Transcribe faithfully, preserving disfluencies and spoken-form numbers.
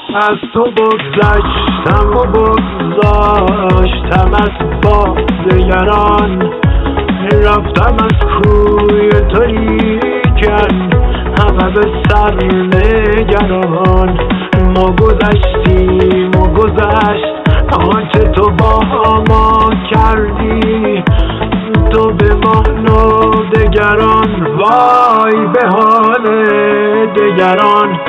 از تو بگذشتم و بگذاشتم از با دگران، رفتم از کوی تو لیکن همه به سر نگران. ما گذشتیم و گذشت آنچه تو با ما کردی، تو به ما نو دگران، وای به حال دگران.